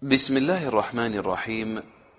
بسم الله الرحمن الرحيم.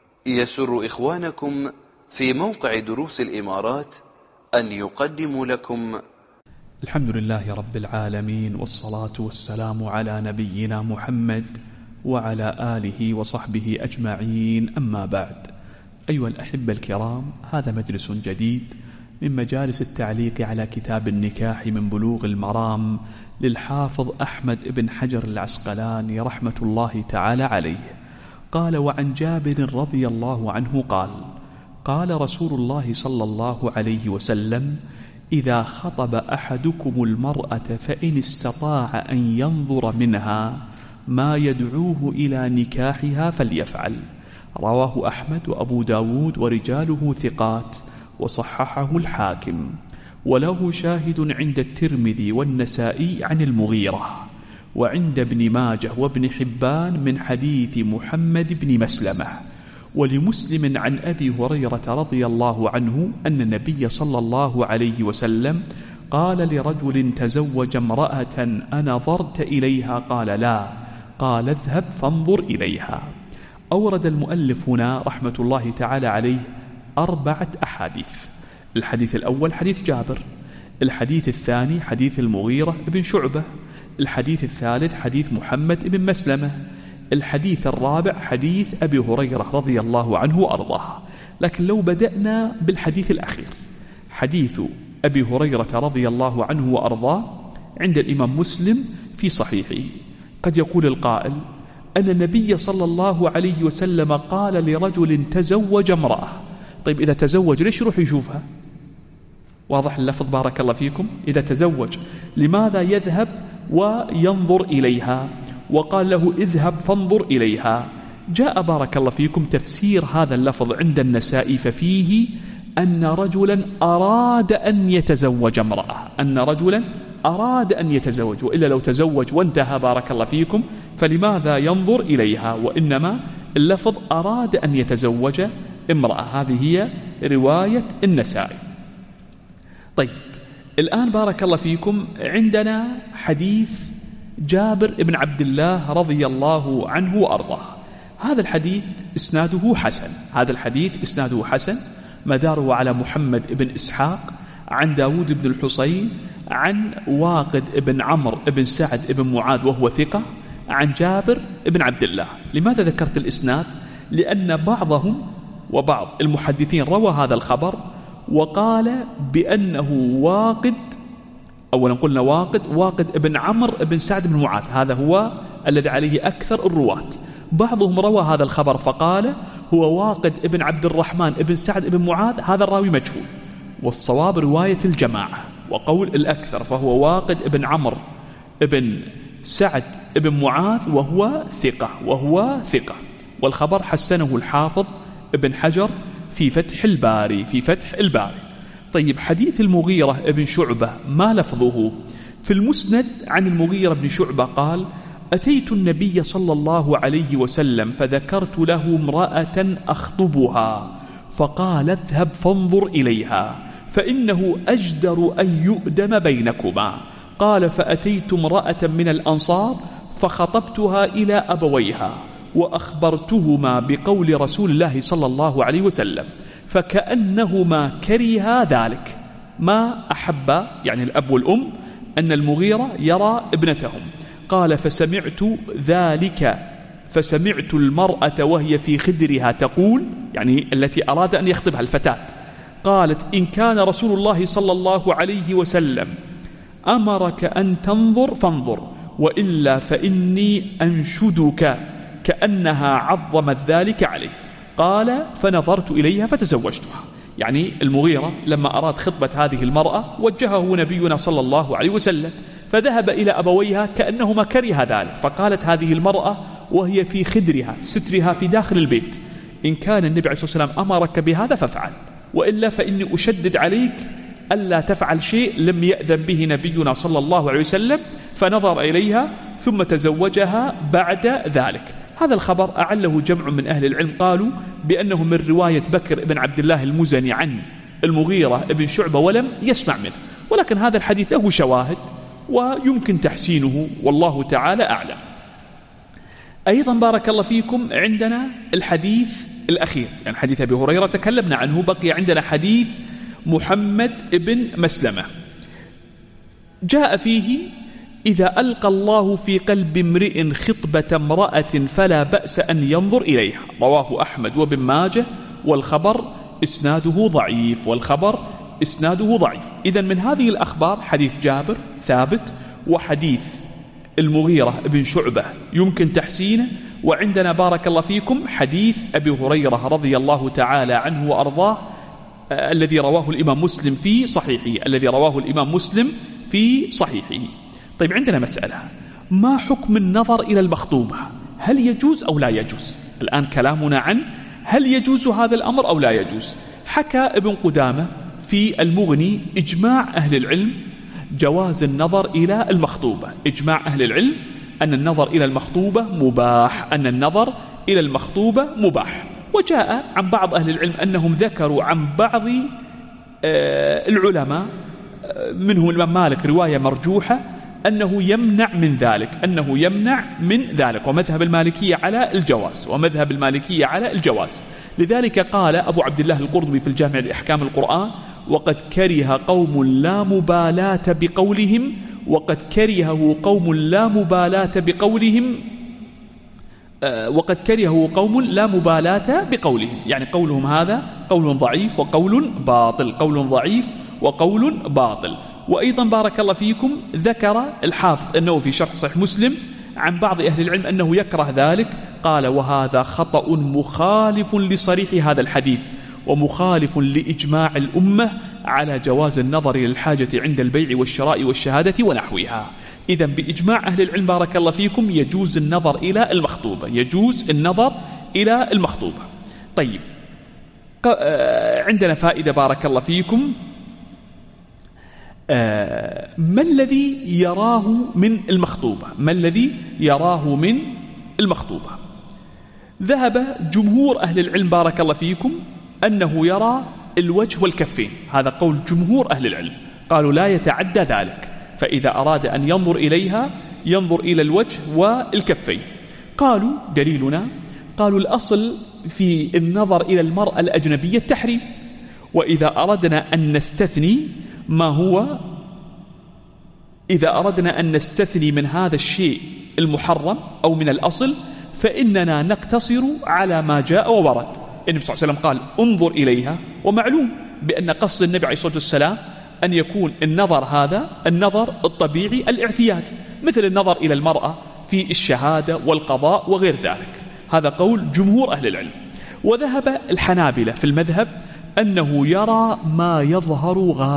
يسر إخوانكم في موقع دروس الإمارات أن يقدموا لكم الحمد لله رب العالمين، والصلاة والسلام على نبينا محمد وعلى آله وصحبه أجمعين، أما بعد. أيها الأحبة الكرام، هذا مجلس جديد من مجالس التعليق على كتاب النكاح من بلوغ المرام للحافظ أحمد بن حجر العسقلاني رحمة الله تعالى عليه. قال: وعن جابر رضي الله عنه قال: قال رسول الله صلى الله عليه وسلم: إذا خطب أحدكم المرأة فإن استطاع أن ينظر منها ما يدعوه إلى نكاحها فليفعل. رواه أحمد وأبو داود ورجاله ثقات، وصححه الحاكم، وله شاهد عند الترمذي والنسائي عن المغيرة، وعند ابن ماجه وابن حبان من حديث محمد بن مسلمة، ولمسلم عن أبي هريرة رضي الله عنه أن النبي صلى الله عليه وسلم قال لرجل تزوج امرأة أنظرت إليها؟ قال لا. قال: اذهب فانظر إليها. أورد المؤلف هنا رحمة الله تعالى عليه 4 أحاديث. الحديث الأول حديث جابر، الحديث الثاني حديث المغيرة بن شعبة، الحديث الثالث حديث محمد بن مسلمة، الحديث الرابع حديث أبي هريرة رضي الله عنه وأرضاه. لكن لو بدأنا بالحديث الأخير، حديث أبي هريرة رضي الله عنه وأرضاه، عند الإمام مسلم في صحيحه. قد يقول القائل أن النبي صلى الله عليه وسلم قال لرجل تزوج امرأة. طيب إذا تزوج ليش يروح يشوفها؟ واضح اللفظ بارك الله فيكم. إذا تزوج لماذا يذهب وينظر إليها؟ وقال له: اذهب فانظر إليها. جاء بارك الله فيكم تفسير هذا اللفظ عند النسائي، ففيه أن رجلا أراد أن يتزوج امرأة، أن رجلا أراد أن يتزوج، وإلا لو تزوج وانتهى بارك الله فيكم فلماذا ينظر إليها؟ وإنما اللفظ أراد أن يتزوج امرأة. هذه هي رواية النسائي. طيب الآن بارك الله فيكم عندنا حديث جابر بن عبد الله رضي الله عنه وأرضاه. هذا الحديث إسناده حسن، هذا الحديث إسناده حسن، مداره على محمد بن إسحاق عن داود بن الحصين عن واقد بن عمرو بن سعد بن معاذ وهو ثقة عن جابر بن عبد الله. لماذا ذكرت الإسناد؟ لأن بعضهم وبعض المحدثين روى هذا الخبر وقال بأنه واقد، أولا قلنا واقد بن عمرو بن سعد بن معاذ، هذا هو الذي عليه أكثر الرواة. بعضهم روى هذا الخبر فقال هو واقد بن عبد الرحمن بن سعد بن معاذ، هذا الراوي مجهول، والصواب رواية الجماعة وقول الأكثر، فهو واقد بن عمرو بن سعد بن معاذ وهو ثقة، والخبر حسنه الحافظ ابن حجر في فتح الباري. طيب حديث المغيرة بن شعبة ما لفظه؟ في المسند عن المغيرة بن شعبة قال: أتيت النبي صلى الله عليه وسلم فذكرت له امرأة أخطبها فقال: اذهب فانظر إليها فإنه أجدر أن يؤدم بينكما. قال: فأتيت امرأة من الأنصار فخطبتها إلى أبويها وأخبرتهما بقول رسول الله صلى الله عليه وسلم، فكأنهما كرها ذلك، ما أحب يعني الأب والأم أن المغيرة يرى ابنتهم. قال: فسمعت المرأة وهي في خدرها تقول، يعني التي أراد أن يخطبها الفتاة، قالت: إن كان رسول الله صلى الله عليه وسلم أمرك أن تنظر فانظر، وإلا فإني أنشدك، كأنها عظمت ذلك عليه. قال: فنظرت إليها فتزوجتها. يعني المغيرة لما أراد خطبة هذه المرأة وجهه نبينا صلى الله عليه وسلم، فذهب إلى أبويها كأنهما كره ذلك، فقالت هذه المرأة وهي في خدرها سترها في داخل البيت: إن كان النبي عليه الصلاة والسلام أمرك بهذا فافعل، وإلا فإني أشدد عليك ألا تفعل شيء لم يأذن به نبينا صلى الله عليه وسلم. فنظر إليها ثم تزوجها بعد ذلك. هذا الخبر أعله جمع من أهل العلم، قالوا بأنه من رواية بكر بن عبد الله المزني عن المغيرة بن شعبة ولم يسمع منه، ولكن هذا الحديث له شواهد ويمكن تحسينه والله تعالى أعلم. أيضا بارك الله فيكم عندنا الحديث الأخير، يعني حديث أبي هريرة تكلمنا عنه، بقي عندنا حديث محمد بن مسلمة جاء فيه: إذا ألقى الله في قلب امرئ خطبة امرأة فلا بأس أن ينظر إليها، رواه أحمد وابن ماجه، والخبر إسناده ضعيف. إذن من هذه الأخبار حديث جابر ثابت، وحديث المغيرة بن شعبة يمكن تحسينه، وعندنا بارك الله فيكم حديث أبي هريرة رضي الله تعالى عنه وأرضاه الذي رواه الإمام مسلم في صحيحه. طيب عندنا مسألة: ما حكم النظر إلى المخطوبة؟ هل يجوز أو لا يجوز؟ الآن كلامنا عن هل يجوز هذا الأمر أو لا يجوز. حكى ابن قدامة في المغني إجماع أهل العلم جواز النظر إلى المخطوبة، إجماع أهل العلم أن النظر إلى المخطوبة مباح، وجاء عن بعض أهل العلم أنهم ذكروا عن بعض العلماء منهم الإمام مالك رواية مرجوحة أنه يمنع من ذلك، ومذهب المالكية على الجواز. لذلك قال أبو عبد الله القرطبي في الجامع لأحكام القرآن: وقد كره قوم لا مبالاة بقولهم، يعني قولهم هذا قول ضعيف وقول باطل. وأيضا بارك الله فيكم ذكر الحافظ النووي في شرح صحيح مسلم عن بعض أهل العلم أنه يكره ذلك، قال: وهذا خطأ مخالف لصريح هذا الحديث ومخالف لإجماع الأمة على جواز النظر إلى الحاجة عند البيع والشراء والشهادة ونحوها. إذن بإجماع أهل العلم بارك الله فيكم يجوز النظر إلى المخطوبة. طيب عندنا فائدة بارك الله فيكم: ما الذي يراه من المخطوبة؟ ذهب جمهور أهل العلم بارك الله فيكم أنه يرى الوجه والكفين، هذا قول جمهور أهل العلم، قالوا لا يتعدى ذلك، فإذا أراد أن ينظر إليها ينظر إلى الوجه والكفين. قالوا دليلنا، قالوا الأصل في النظر إلى المرأة الأجنبية التحريم، وإذا أردنا أن نستثني من هذا الشيء المحرم أو من الأصل فإننا نقتصر على ما جاء وورد. النبي صلى الله عليه وسلم قال: انظر إليها، ومعلوم بأن قصد النبي عليه الصلاة والسلام أن يكون النظر هذا النظر الطبيعي الاعتياد، مثل النظر إلى المرأة في الشهادة والقضاء وغير ذلك. هذا قول جمهور أهل العلم. وذهب الحنابلة في المذهب أنه يرى ما يظهر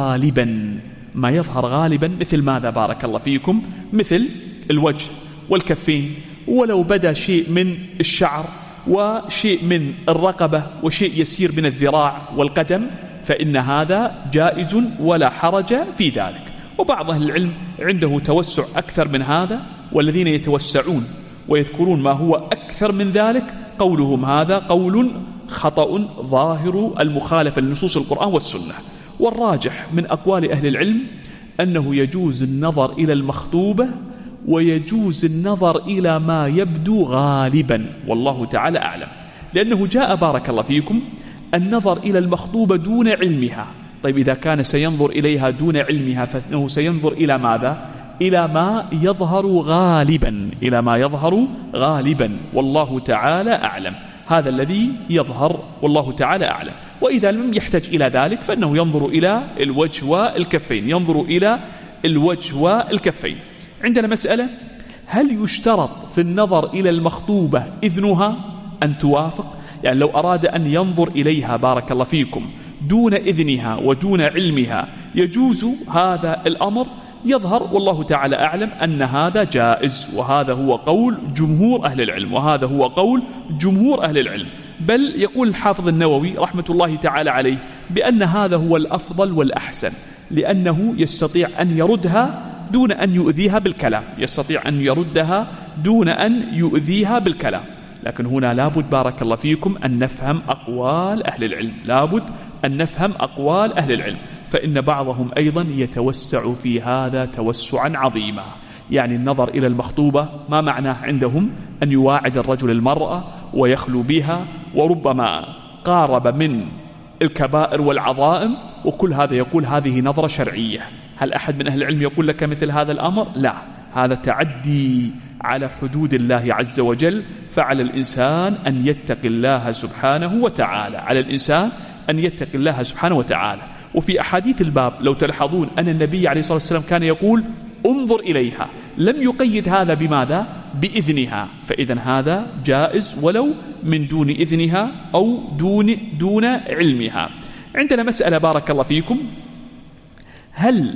غالبا، مثل ماذا بارك الله فيكم؟ مثل الوجه والكفين، ولو بدا شيء من الشعر وشيء من الرقبة وشيء يسير من الذراع والقدم فإن هذا جائز ولا حرج في ذلك. وبعض أهل العلم عنده توسع أكثر من هذا، والذين يتوسعون ويذكرون ما هو أكثر من ذلك قولهم هذا قول خطأ ظاهر المخالفة لنصوص القرآن والسنة. والراجح من أقوال أهل العلم أنه يجوز النظر إلى المخطوبة ويجوز النظر إلى ما يبدو غالبا، والله تعالى أعلم، لأنه جاء بارك الله فيكم النظر إلى المخطوبة دون علمها. طيب إذا كان سينظر إليها دون علمها فإنه سينظر إلى ماذا؟ إلى ما يظهر غالبا، والله تعالى أعلم. هذا الذي يظهر والله تعالى أعلم. وإذا لم يحتج إلى ذلك فإنه ينظر إلى الوجه والكفين. عندنا مسألة: هل يشترط في النظر إلى المخطوبة إذنها أن توافق؟ يعني لو أراد أن ينظر إليها بارك الله فيكم دون إذنها ودون علمها يجوز هذا الأمر؟ يظهر والله تعالى أعلم أن هذا جائز، وهذا هو قول جمهور أهل العلم، بل يقول الحافظ النووي رحمة الله تعالى عليه بأن هذا هو الأفضل والأحسن، لأنه يستطيع أن يردها دون أن يؤذيها بالكلام. لكن هنا لابد بارك الله فيكم أن نفهم أقوال أهل العلم، فإن بعضهم أيضا يتوسع في هذا توسعا عظيما، يعني النظر إلى المخطوبة ما معناه عندهم أن يواعد الرجل المرأة ويخلو بها، وربما قارب من الكبائر والعظائم، وكل هذا يقول هذه نظرة شرعية. هل أحد من أهل العلم يقول لك مثل هذا الأمر؟ لا، هذا تعدي على حدود الله عز وجل. فعلى الإنسان أن يتقي الله سبحانه وتعالى، على الإنسان أن يتقي الله سبحانه وتعالى. وفي أحاديث الباب لو تلحظون أن النبي عليه الصلاة والسلام كان يقول انظر إليها، لم يقيد هذا بماذا؟ بإذنها، فإذن هذا جائز ولو من دون إذنها أو دون علمها. عندنا مسألة بارك الله فيكم، هل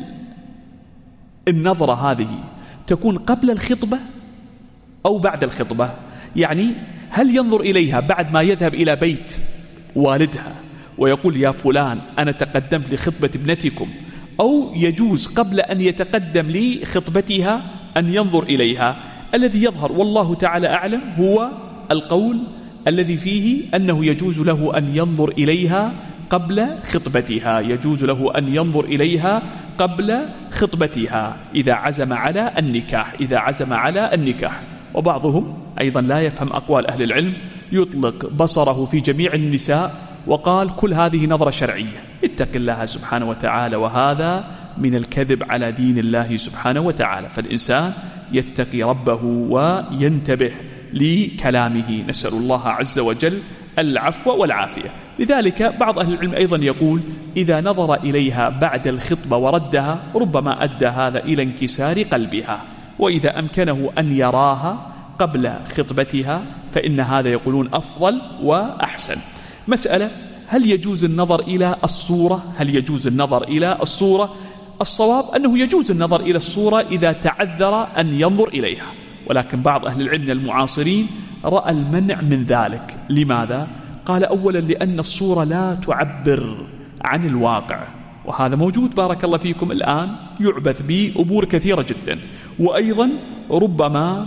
النظرة هذه تكون قبل الخطبة أو بعد الخطبة؟ يعني هل ينظر إليها بعد ما يذهب إلى بيت والدها ويقول يا فلان أنا تقدمت لخطبة ابنتكم، أو يجوز قبل أن يتقدم لخطبتها أن ينظر إليها؟ الذي يظهر والله تعالى أعلم هو القول الذي فيه أنه يجوز له أن ينظر إليها قبل خطبتها، يجوز له أن ينظر إليها قبل خطبتها إذا عزم على النكاح، إذا عزم على النكاح. وبعضهم أيضا لا يفهم أقوال أهل العلم، يطلق بصره في جميع النساء وقال كل هذه نظرة شرعية. اتق الله سبحانه وتعالى، وهذا من الكذب على دين الله سبحانه وتعالى. فالإنسان يتقي ربه وينتبه لكلامه، نسأل الله عز وجل العفو والعافية. لذلك بعض أهل العلم أيضا يقول إذا نظر إليها بعد الخطبة وردها ربما أدى هذا إلى انكسار قلبها، وإذا أمكنه أن يراها قبل خطبتها فإن هذا يقولون أفضل وأحسن. مسألة هل يجوز النظر إلى الصورة؟ هل يجوز النظر إلى الصورة؟ الصواب أنه يجوز النظر إلى الصورة إذا تعذر أن ينظر إليها، ولكن بعض أهل العلم المعاصرين رأى المنع من ذلك. لماذا؟ قال أولا لأن الصورة لا تعبر عن الواقع، وهذا موجود بارك الله فيكم الآن يعبث بأمور كثيرة جدا. وأيضا ربما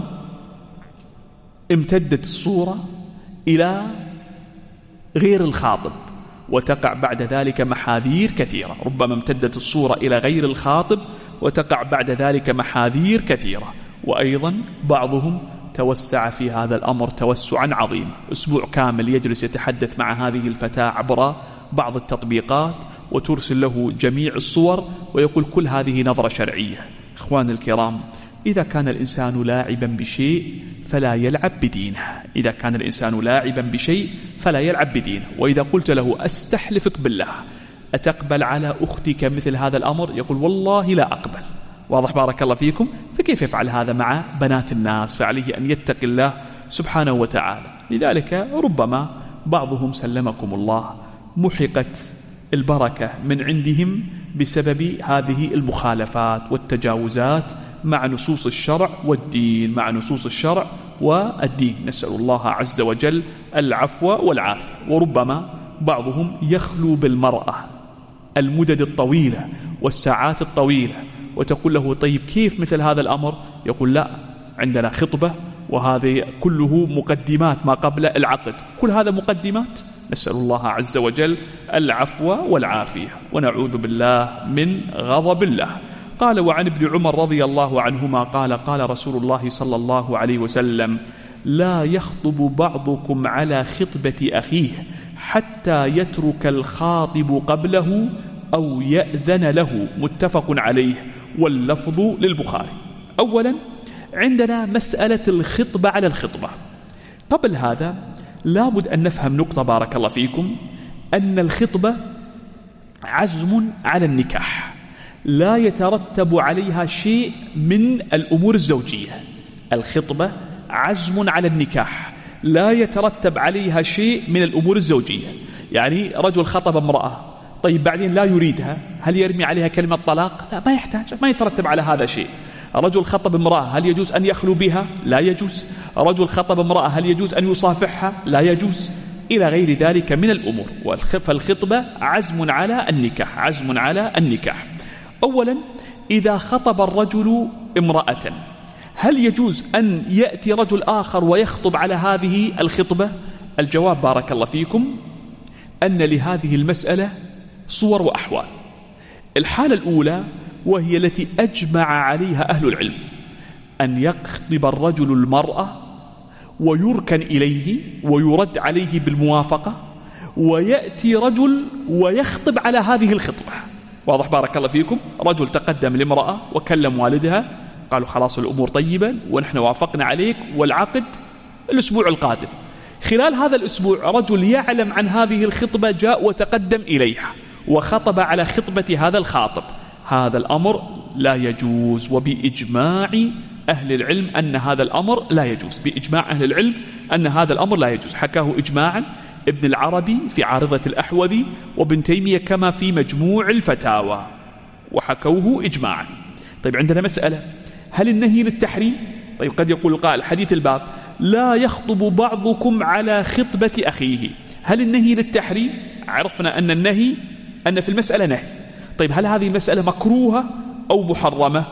امتدت الصورة إلى غير الخاطب وتقع بعد ذلك محاذير كثيرة، ربما امتدت الصورة إلى غير الخاطب وتقع بعد ذلك محاذير كثيرة. وأيضا بعضهم توسع في هذا الأمر توسعا عظيما، أسبوع كامل يجلس يتحدث مع هذه الفتاة عبر بعض التطبيقات وترسل له جميع الصور ويقول كل هذه نظرة شرعية. إخوان الكرام، إذا كان الإنسان لاعبا بشيء فلا يلعب بدينه، إذا كان الإنسان لاعبا بشيء فلا يلعب بدينه. وإذا قلت له أستحلفك بالله أتقبل على أختك مثل هذا الأمر؟ يقول والله لا أقبل. واضح بارك الله فيكم؟ فكيف يفعل هذا مع بنات الناس؟ فعليه أن يتقي الله سبحانه وتعالى. لذلك ربما بعضهم سلمكم الله محقت البركة من عندهم بسبب هذه المخالفات والتجاوزات مع نصوص الشرع والدين، مع نصوص الشرع والدين. نسأل الله عز وجل العفو والعافية. وربما بعضهم يخلو بالمرأة المدد الطويلة والساعات الطويلة وتقول له طيب كيف مثل هذا الأمر؟ يقول لا، عندنا خطبة وهذا كله مقدمات ما قبل العقد، كل هذا مقدمات. نسأل الله عز وجل العفو والعافية ونعوذ بالله من غضب الله. قال وعن ابن عمر رضي الله عنهما قال قال رسول الله صلى الله عليه وسلم لا يخطب بعضكم على خطبة أخيه حتى يترك الخاطب قبله أو يأذن له، متفق عليه، واللفظ للبخاري. أولا عندنا مسألة الخطبة على الخطبة. قبل هذا لابد أن نفهم نقطة بارك الله فيكم، أن الخطبة عزم على النكاح، لا يترتب عليها شيء من الأمور الزوجية. الخطبة عزم على النكاح، لا يترتب عليها شيء من الأمور الزوجية. يعني رجل خطب امرأة، طيب بعدين لا يريدها، هل يرمي عليها كلمة طلاق؟ لا، ما يحتاج، ما يترتب على هذا شيء. رجل خطب امرأة، هل يجوز أن يخلو بها؟ لا يجوز. رجل خطب امرأة، هل يجوز أن يصافحها؟ لا يجوز، إلى غير ذلك من الأمور. فالخطبة عزم على النكاح، عزم على النكاح. أولا إذا خطب الرجل امرأة هل يجوز أن يأتي رجل آخر ويخطب على هذه الخطبة؟ الجواب بارك الله فيكم أن لهذه المسألة صور وأحوال. الحالة الأولى وهي التي أجمع عليها أهل العلم، أن يخطب الرجل المرأة ويركن إليه ويرد عليه بالموافقة، ويأتي رجل ويخطب على هذه الخطبة. واضح بارك الله فيكم؟ رجل تقدم لامرأة وكلم والدها، قالوا خلاص الأمور طيبة ونحن وافقنا عليك والعقد الأسبوع القادم. خلال هذا الأسبوع رجل يعلم عن هذه الخطبة جاء وتقدم إليها وخطب على خطبة هذا الخاطب. هذا الأمر لا يجوز، وبإجماع أهل العلم أن هذا الأمر لا يجوز، بإجماع أهل العلم أن هذا الأمر لا يجوز. حكاه إجماعا ابن العربي في عارضة الأحوذي وابن تيمية كما في مجموع الفتاوى، وحكوه إجماعا. طيب عندنا مسألة، هل النهي للتحريم؟ طيب قد يقول القائل حديث الباب لا يخطب بعضكم على خطبة أخيه، هل النهي للتحريم؟ عرفنا أن النهي أن في المسألة نهي. طيب هل هذه المسألة مكروهة أو محرمة؟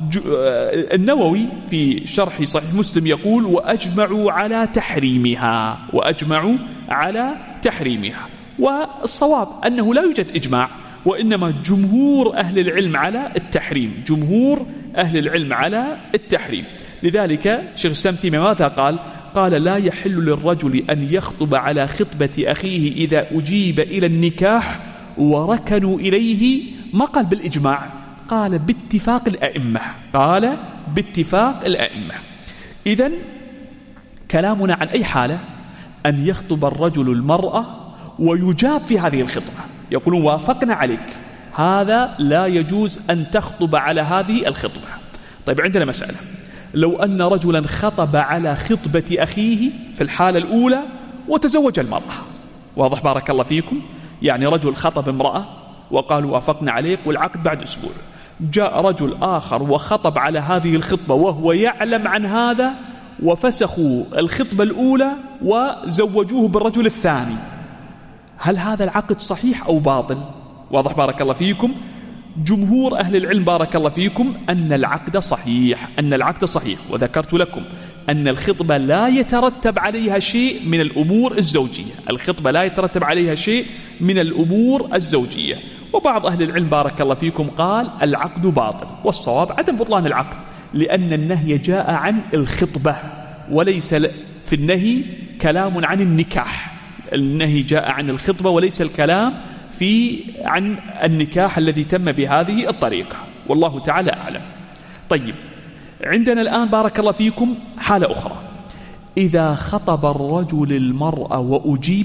النووي في شرح صحيح مسلم يقول وأجمعوا على تحريمها، وأجمعوا على تحريمها. والصواب أنه لا يوجد إجماع، وإنما جمهور أهل العلم على التحريم، جمهور أهل العلم على التحريم. لذلك شيخ الإسلام تيمية ماذا قال؟ قال لا يحل للرجل أن يخطب على خطبة أخيه إذا أجيب إلى النكاح وركنوا إليه. ما قال بالإجماع، قال باتفاق الأئمة، قال باتفاق الأئمة. إذن كلامنا عن أي حالة أن يخطب الرجل المرأة ويجاب في هذه الخطبة، يقولون وافقنا عليك، هذا لا يجوز أن تخطب على هذه الخطبة. طيب عندنا مسألة، لو أن رجلا خطب على خطبة أخيه في الحالة الأولى وتزوج المرأة، واضح بارك الله فيكم؟ يعني رجل خطب امرأة وقالوا وافقنا عليك والعقد بعد أسبوع، جاء رجل آخر وخطب على هذه الخطبة وهو يعلم عن هذا، وفسخوا الخطبة الأولى وزوجوه بالرجل الثاني، هل هذا العقد صحيح أو باطل؟ واضح بارك الله فيكم؟ جمهور أهل العلم بارك الله فيكم أن العقد صحيح، أن العقد صحيح. وذكرت لكم أن الخطبة لا يترتب عليها شيء من الأمور الزوجية، الخطبة لا يترتب عليها شيء من الأمور الزوجية. وبعض أهل العلم بارك الله فيكم قال العقد باطل، والصواب عدم بطلان العقد، لأن النهي جاء عن الخطبة وليس في النهي كلام عن النكاح، النهي جاء عن الخطبة وليس الكلام عن النكاح الذي تم بهذه الطريقة، والله تعالى أعلم. طيب عندنا الآن بارك الله فيكم حالة أخرى، إذا خطب الرجل المرأة وأجيب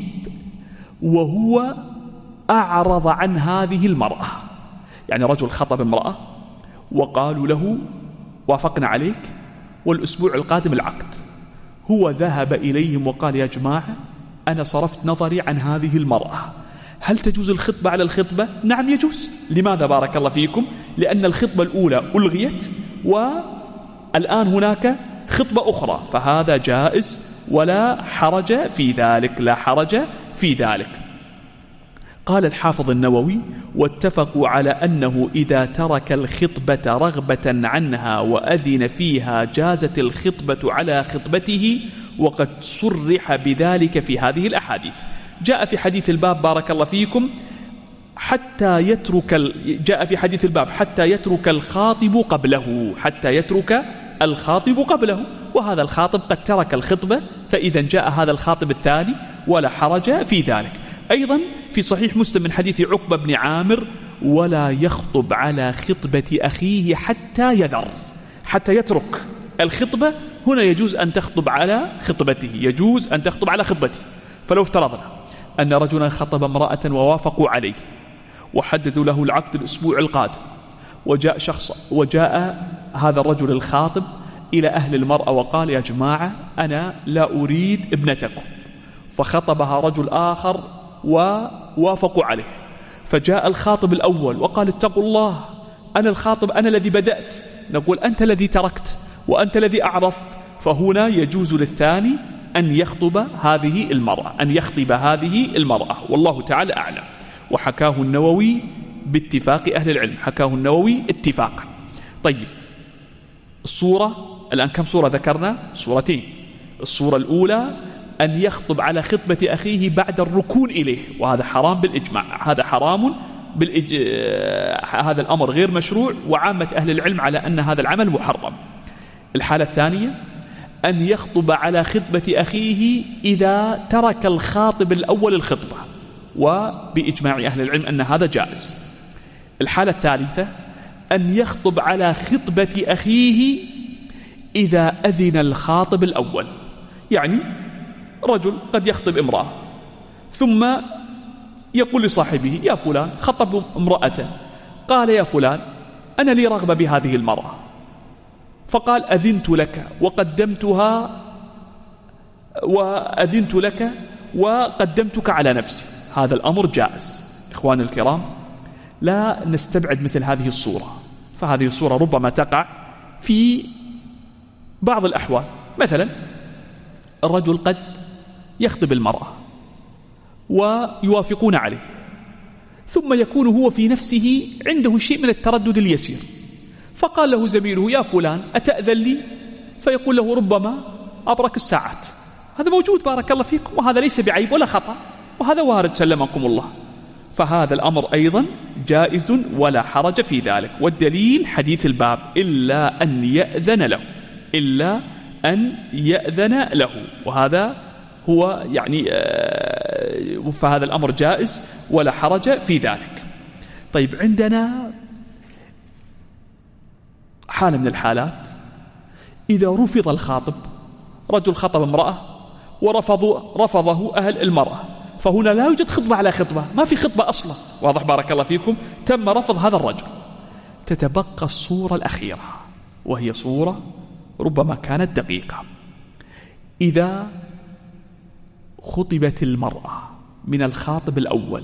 وهو أعرض عن هذه المرأة، يعني رجل خطب امرأة وقالوا له وافقنا عليك والأسبوع القادم العقد، هو ذهب إليهم وقال يا جماعة أنا صرفت نظري عن هذه المرأة، هل تجوز الخطبة على الخطبة؟ نعم يجوز. لماذا بارك الله فيكم؟ لأن الخطبة الأولى ألغيت والآن هناك خطبة أخرى، فهذا جائز ولا حرج في ذلك، لا حرج في ذلك. قال الحافظ النووي واتفقوا على أنه إذا ترك الخطبة رغبة عنها وأذن فيها جازت الخطبة على خطبته، وقد صرح بذلك في هذه الأحاديث. جاء في حديث الباب بارك الله فيكم جاء في حديث الباب حتى يترك الخاطب قبله، حتى يترك الخاطب قبله، وهذا الخاطب قد ترك الخطبة، فإذا جاء هذا الخاطب الثاني ولا حرج في ذلك. أيضا في صحيح مسلم من حديث عقبة بن عامر ولا يخطب على خطبة أخيه حتى يذر، حتى يترك الخطبة، هنا يجوز أن تخطب على خطبته، يجوز أن تخطب على خطبته. فلو افترضنا أن رجلا خطب امرأة ووافقوا عليه وحددوا له العقد الأسبوع القادم، وجاء هذا الرجل الخاطب إلى أهل المرأة وقال يا جماعة أنا لا أريد ابنتكم، فخطبها رجل آخر ووافقوا عليه، فجاء الخاطب الأول وقال اتقوا الله أنا الخاطب، أنا الذي بدأت، نقول أنت الذي تركت وأنت الذي أعرف، فهنا يجوز للثاني أن يخطب هذه المرأة، أن يخطب هذه المرأة، والله تعالى أعلم. وحكاه النووي باتفاق أهل العلم، حكاه النووي اتفاقا. طيب الصورة الآن كم صورة ذكرنا؟ صورتين. الصورة الأولى أن يخطب على خطبة أخيه بعد الركون إليه، وهذا حرام بالإجماع، هذا حرام هذا الأمر غير مشروع، وعامة أهل العلم على أن هذا العمل محرم. الحالة الثانية أن يخطب على خطبة أخيه إذا ترك الخاطب الأول الخطبة، وبإجماع أهل العلم أن هذا جائز. الحالة الثالثة أن يخطب على خطبة أخيه إذا أذن الخاطب الأول. يعني رجل قد يخطب امرأة ثم يقول لصاحبه: يا فلان، خطب امرأة، قال: يا فلان، أنا لي رغبة بهذه المرأة، فقال: أذنت لك وقدمتك على نفسي. هذا الأمر جائز. إخواني الكرام، لا نستبعد مثل هذه الصورة، فهذه الصورة ربما تقع في بعض الأحوال. مثلا الرجل قد يخطب المرأة ويوافقون عليه، ثم يكون هو في نفسه عنده شيء من التردد اليسير، فقال له زميله: يا فلان، أتأذن لي؟ فيقول له: ربما أبرك الساعات. هذا موجود بارك الله فيكم، وهذا ليس بعيب ولا خطأ، وهذا وارد سلمكم الله. فهذا الأمر أيضا جائز ولا حرج في ذلك. والدليل حديث الباب: إلا أن يأذن له، وهذا هو يعني فهذا الأمر جائز ولا حرج في ذلك. طيب، عندنا حالة من الحالات إذا رفض الخاطب، رجل خطب امرأة ورفضه أهل المرأة، فهنا لا يوجد خطبة على خطبة، ما في خطبة أصلا، واضح بارك الله فيكم، تم رفض هذا الرجل. تتبقى الصورة الأخيرة، وهي صورة ربما كانت دقيقة. إذا خطبت المرأة من الخاطب الأول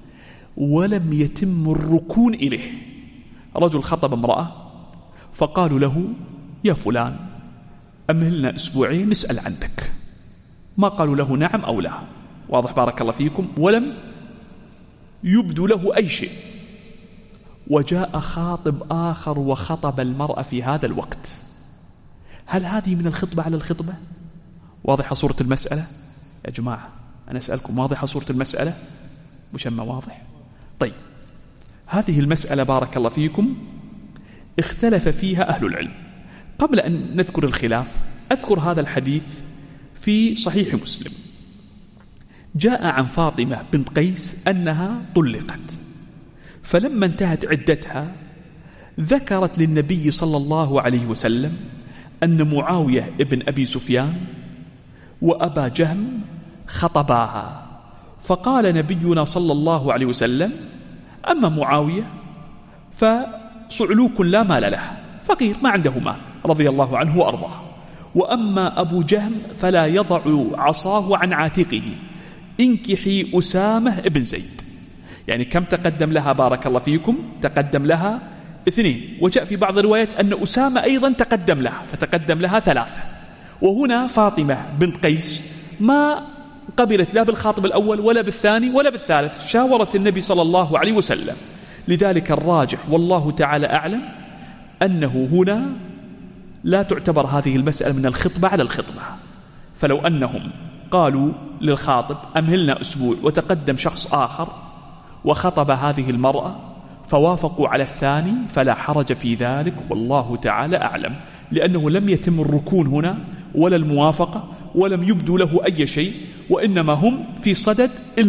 ولم يتم الركون إليه، رجل خطب امرأة فقالوا له: يا فلان، أمهلنا أسبوعين نسأل عنك. ما قالوا له نعم أو لا، واضح بارك الله فيكم، ولم يبدو له أي شيء. وجاء خاطب آخر وخطب المرأة في هذا الوقت، هل هذه من الخطبة على الخطبة؟ واضحة صورة المسألة يا جماعة؟ أنا أسألكم، واضحة صورة المسألة؟ مش أما واضح؟ طيب، هذه المسألة بارك الله فيكم اختلف فيها أهل العلم. قبل أن نذكر الخلاف أذكر هذا الحديث في صحيح مسلم. جاء عن فاطمة بنت قيس أنها طلقت، فلما انتهت عدتها ذكرت للنبي صلى الله عليه وسلم أن معاوية ابن أبي سفيان وأبا جهم خطباها، فقال نبينا صلى الله عليه وسلم: أما معاوية فصعلوك لا مال له، فقير ما عنده مال رضي الله عنه وأرضاه، وأما أبو جهم فلا يضع عصاه عن عاتقه، انكحي أسامة ابن زيد. يعني كم تقدم لها بارك الله فيكم؟ تقدم لها 2، وجاء في بعض الروايات أن أسامة أيضا تقدم لها، فتقدم لها 3. وهنا فاطمة بنت قيس ما قبلت لا بالخاطب الأول ولا بالثاني ولا بالثالث، شاورت النبي صلى الله عليه وسلم. لذلك الراجح والله تعالى أعلم أنه هنا لا تعتبر هذه المسألة من الخطبة على الخطبة. فلو أنهم قالوا للخاطب: أمهلنا أسبوع، وتقدم شخص آخر وخطب هذه المرأة فوافقوا على الثاني، فلا حرج في ذلك والله تعالى أعلم، لأنه لم يتم الركون هنا ولا الموافقة، ولم يبدو له أي شيء، وإنما هم في صدد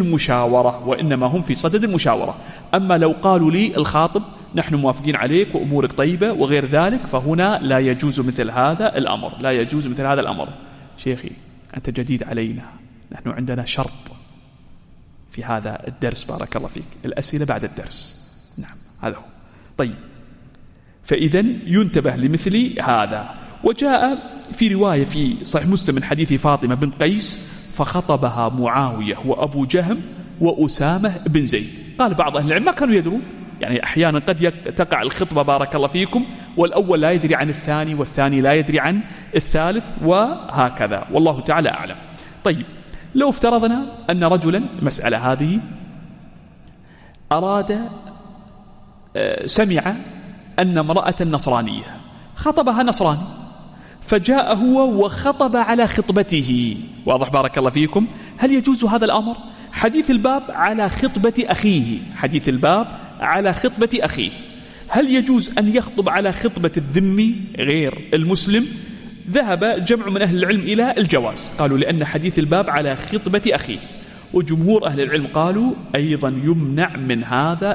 المشاورة. أما لو قالوا لي الخاطب: نحن موافقين عليك وأمورك طيبة وغير ذلك، فهنا لا يجوز مثل هذا الأمر. شيخي، أنت جديد علينا، نحن عندنا شرط في هذا الدرس بارك الله فيك، الأسئلة بعد الدرس. نعم، هذا هو. طيب، فإذن ينتبه لمثل هذا. وجاء في رواية في صحيح مسلم من حديث فاطمة بنت قيس: فخطبها معاوية وأبو جهم وأسامة بن زيد. قال بعض أهل العلم ما كانوا يدرون، يعني أحيانا قد تقع الخطبة بارك الله فيكم والأول لا يدري عن الثاني والثاني لا يدري عن الثالث، وهكذا والله تعالى أعلم. طيب، لو افترضنا أن رجلا، المسألة هذه، سمع أن امرأة نصرانية خطبها نصراني، فجاء هو وخطب على خطبته، واضح بارك الله فيكم، هل يجوز هذا الأمر؟ حديث الباب على خطبة أخيه، هل يجوز أن يخطب على خطبة الذمي غير المسلم؟ ذهب جمع من أهل العلم إلى الجواز، قالوا لأن حديث الباب على خطبة أخيه، وجمهور أهل العلم قالوا أيضا يمنع من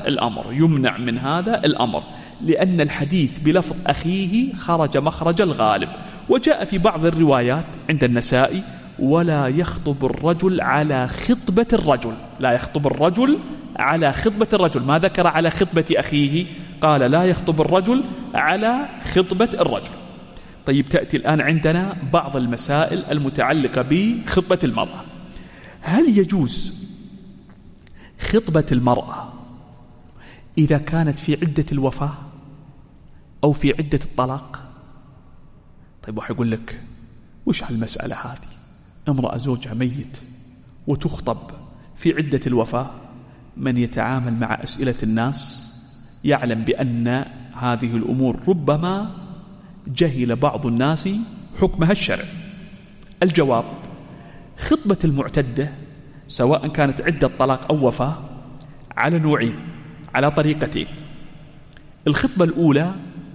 هذا الأمر لأن الحديث بلفظ أخيه خرج مخرج الغالب. وجاء في بعض الروايات عند النسائي ولا يخطب الرجل على خطبة الرجل، لا يخطب الرجل على خطبة الرجل، ما ذكر على خطبة أخيه، قال لا يخطب الرجل على خطبة الرجل. طيب تأتي الآن عندنا بعض المسائل المتعلقة بخطبة المرأة. هل يجوز خطبة المرأة إذا كانت في عدة الوفاة أو في عدة الطلاق؟ طيب واحد يقول لك وش هالمسألة هذه؟ امرأة زوجها ميت وتخطب في عدة الوفاة. من يتعامل مع أسئلة الناس يعلم بأن هذه الأمور ربما جهل بعض الناس حكمها الشرعي. الجواب: خطبة المعتدة سواء كانت عدة طلاق أو وفاة على نوعين، على طريقتين. الخطبة الأولى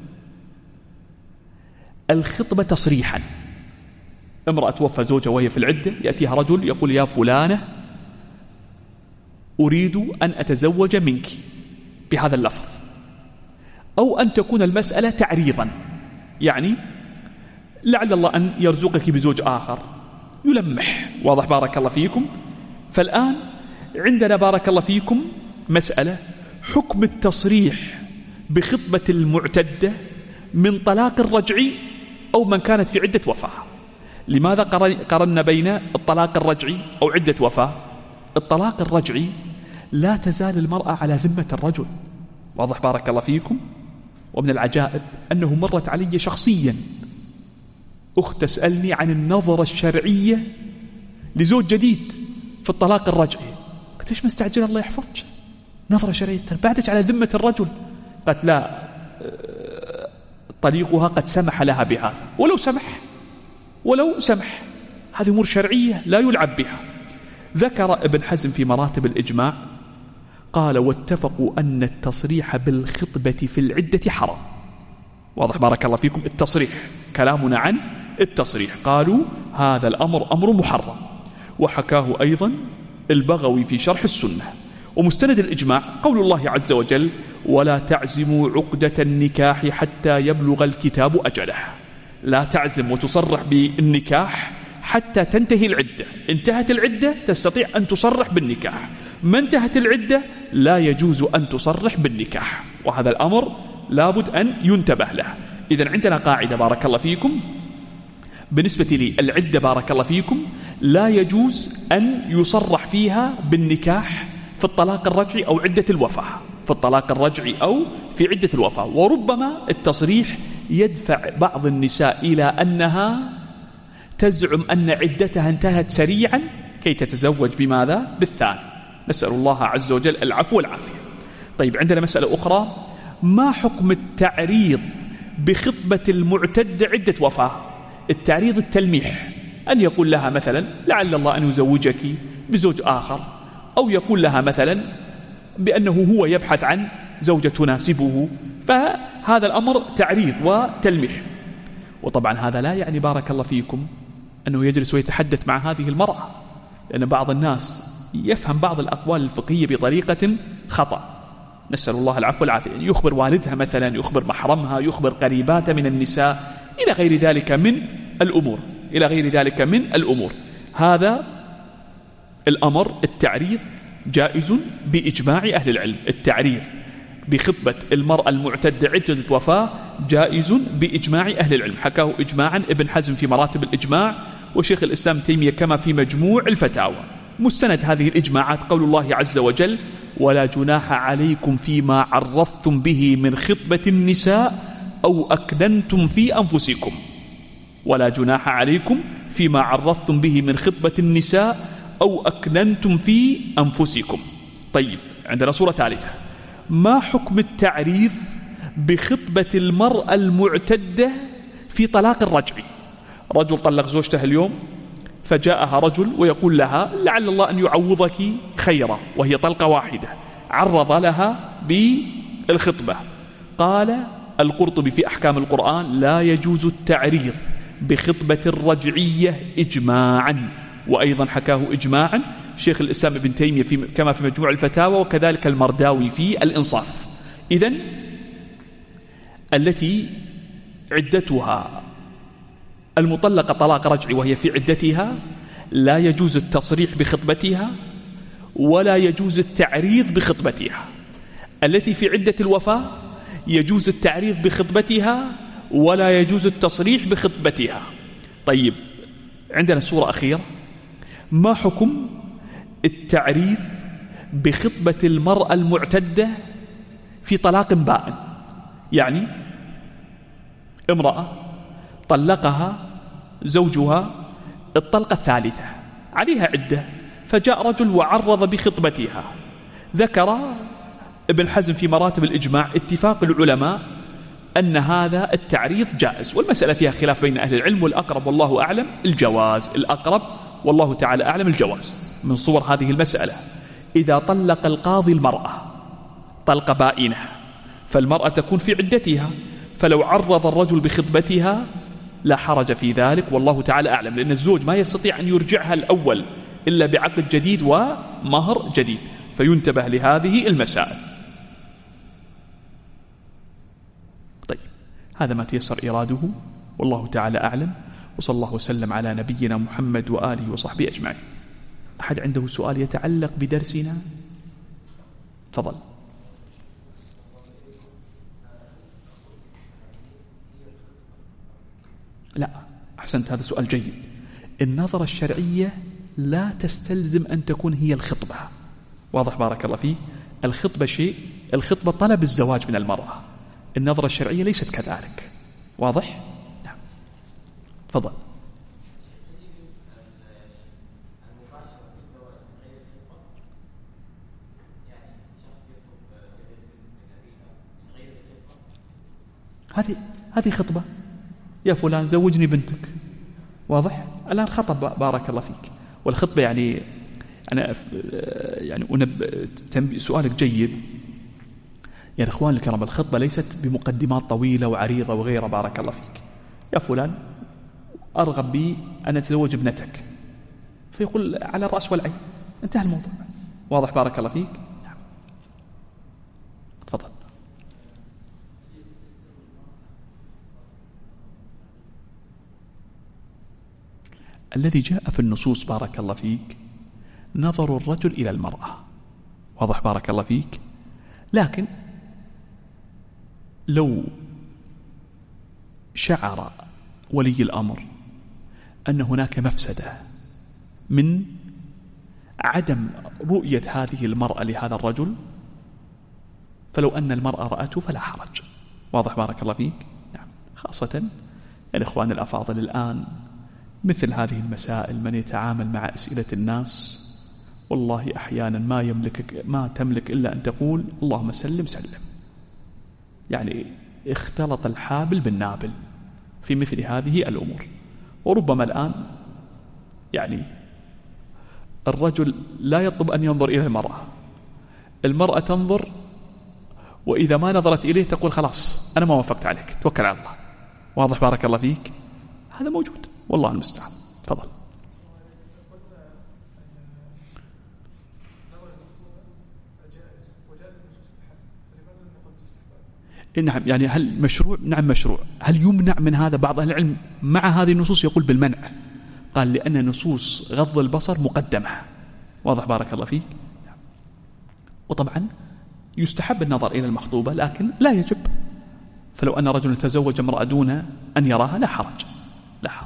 الخطبة تصريحا، امرأة توفى زوجها وهي في العدة، يأتيها رجل يقول يا فلانة أريد أن أتزوج منك بهذا اللفظ. أو أن تكون المسألة تعريضا، يعني لعل الله أن يرزقك بزوج آخر، يلمح. واضح؟ بارك الله فيكم. فالآن عندنا بارك الله فيكم مسألة حكم التصريح بخطبة المعتدة من طلاق الرجعي أو من كانت في عدة وفاة. لماذا قرنا بين الطلاق الرجعي أو عدة وفاة؟ الطلاق الرجعي لا تزال المرأة على ذمة الرجل. واضح؟ بارك الله فيكم. ومن العجائب أنه مرت علي شخصيا أخت تسألني عن النظرة الشرعية لزوج جديد في الطلاق الرجعي. قلت إيش مستعجل؟ الله يحفظك، نظرة شرعية بعدك على ذمة الرجل. قالت لا، طريقها قد سمح لها بهذا، ولو سمح هذه أمور شرعية لا يلعب بها. ذكر ابن حزم في مراتب الإجماع قال واتفقوا أن التصريح بالخطبة في العدة حرام. واضح؟ بارك الله فيكم. التصريح، كلامنا عن التصريح، قالوا هذا الأمر أمر محرم. وحكاه أيضا البغوي في شرح السنة. ومستند الإجماع قول الله عز وجل ولا تعزموا عقدة النكاح حتى يبلغ الكتاب أجله. لا تعزم وتصرح بالنكاح حتى تنتهي العدة. انتهت العدة تستطيع أن تصرح بالنكاح، ما انتهت العدة لا يجوز أن تصرح بالنكاح، وهذا الأمر لابد أن ينتبه له. إذن عندنا قاعدة بارك الله فيكم بالنسبة لي، العدة بارك الله فيكم لا يجوز أن يصرح فيها بالنكاح في الطلاق الرجعي أو عدة الوفاة، في الطلاق الرجعي أو في عدة الوفاة. وربما التصريح يدفع بعض النساء إلى أنها تزعم أن عدتها انتهت سريعا كي تتزوج بماذا؟ بالثاني. نسأل الله عز وجل العفو والعافية. طيب عندنا مسألة أخرى، ما حكم التعريض بخطبة المعتدة عدة وفاة؟ التعريض التلميح، أن يقول لها مثلا لعل الله أن يزوجك بزوج آخر، أو يقول لها مثلا بأنه هو يبحث عن زوجة تناسبه، فهذا الأمر تعريض وتلميح. وطبعا هذا لا يعني بارك الله فيكم أنه يجلس ويتحدث مع هذه المرأة، لأن بعض الناس يفهم بعض الأقوال الفقهية بطريقة خطأ، نسأل الله العفو والعافية. يخبر والدها مثلا، يخبر محرمها، يخبر قريباتها من النساء، إلى غير ذلك من الأمور. هذا الأمر التعريض جائز بإجماع أهل العلم. التعريض بخطبة المرأة المعتدة عدة وفاة جائز بإجماع أهل العلم، حكاه إجماعا ابن حزم في مراتب الإجماع، وشيخ الإسلام تيمية كما في مجموع الفتاوى. مستند هذه الإجماعات قول الله عز وجل ولا جناح عليكم فيما عرضتم به من خطبة النساء أو أكننتم في أنفسكم. ولا جناح عليكم فيما عرضتم به من خطبة النساء أو أكننتم في أنفسكم. طيب عندنا صورة ثالثة، ما حكم التعريض بخطبة المرأة المعتدة في طلاق الرجعي؟ رجل طلق زوجته اليوم، فجاءها رجل ويقول لها لعل الله أن يعوضك خيرا، وهي طلقة واحدة، عرض لها بالخطبة، قال القرطبي في أحكام القرآن: لا يجوز التعريض بخطبة الرجعية إجماعا. وأيضا حكاه إجماعا شيخ الإسلام ابن تيمية كما في مجموع الفتاوى، وكذلك المرداوي في الإنصاف. إذن التي عدتها المطلقة طلاق رجعي وهي في عدتها لا يجوز التصريح بخطبتها ولا يجوز التعريض بخطبتها. التي في عدة الوفاة يجوز التعريض بخطبتها ولا يجوز التصريح بخطبتها. طيب، عندنا صورة أخيرة: ما حكم التعريض بخطبة المرأة المعتدة في طلاق بائن؟ يعني امرأة طلقها زوجها الطلقة الثالثة، عليها عدة، فجاء رجل وعرض بخطبتها. ذكر ابن حزم في مراتب الإجماع اتفاق العلماء أن هذا التعريض جائز، والمسألة فيها خلاف بين أهل العلم، والأقرب والله أعلم الجواز. الأقرب والله تعالى أعلم الجواز. من صور هذه المسألة: إذا طلق القاضي المرأة طلقة بائنة فالمرأة تكون في عدتها، فلو عرض الرجل بخطبتها لا حرج في ذلك، والله تعالى أعلم، لأن الزوج ما يستطيع أن يرجعها الأول إلا بعقد جديد ومهر جديد، فينتبه لهذه المسائل. طيب، هذا ما تيسر إراده، والله تعالى أعلم، وصلى الله وسلم على نبينا محمد وآله وصحبه أجمعين. أحد عنده سؤال يتعلق بدرسنا؟ تفضل. لا، أحسنت، هذا سؤال جيد. النظرة الشرعية لا تستلزم أن تكون هي الخطبة. واضح؟ بارك الله فيه. الخطبة شيء، الخطبة طلب الزواج من المرأة، النظرة الشرعية ليست كذلك. واضح؟ نعم. تفضل. هذه خطبة: يا فلان زوجني بنتك. واضح؟ الآن خطب، بارك الله فيك. والخطبة يعني أنا سؤالك جيد. يعني إخوان الكرام، الخطبة ليست بمقدمات طويلة وعريضة وغيرها. بارك الله فيك: يا فلان أرغب بي أن أتزوج ابنتك، فيقول على الرأس والعين، انتهى الموضوع. واضح؟ بارك الله فيك. نعم. تفضل. الذي جاء في النصوص بارك الله فيك نظر الرجل إلى المرأة. واضح؟ بارك الله فيك. لكن لو شعر ولي الأمر أن هناك مفسدة من عدم رؤية هذه المرأة لهذا الرجل، فلو أن المرأة رأته فلا حرج. واضح؟ بارك الله فيك. نعم. خاصة الإخوان الأفاضل الآن مثل هذه المسائل من يتعامل مع أسئلة الناس والله أحيانا ما تملك إلا أن تقول اللهم سلم سلم. يعني اختلط الحابل بالنابل في مثل هذه الأمور. وربما الآن يعني الرجل لا يطلب أن ينظر إلى المرأة تنظر، وإذا ما نظرت إليه تقول خلاص أنا ما وافقت عليك، توكل على الله. واضح؟ بارك الله فيك. هذا موجود، والله المستعان. تفضل. نعم. يعني هل مشروع؟ نعم مشروع. هل يمنع من هذا؟ بعض أهل العلم مع هذه النصوص يقول بالمنع، قال لأن نصوص غض البصر مقدمة. واضح؟ بارك الله فيك. وطبعا يستحب النظر إلى المخطوبة لكن لا يجب. فلو أن رجل تزوج امرأة دون أن يراها لا حرج، لا حرج.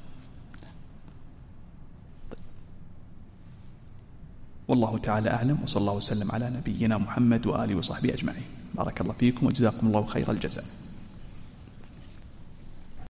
والله تعالى أعلم، وصلى الله وسلم على نبينا محمد وآله وصحبه أجمعين. بارك الله فيكم وجزاكم الله خير الجزاء.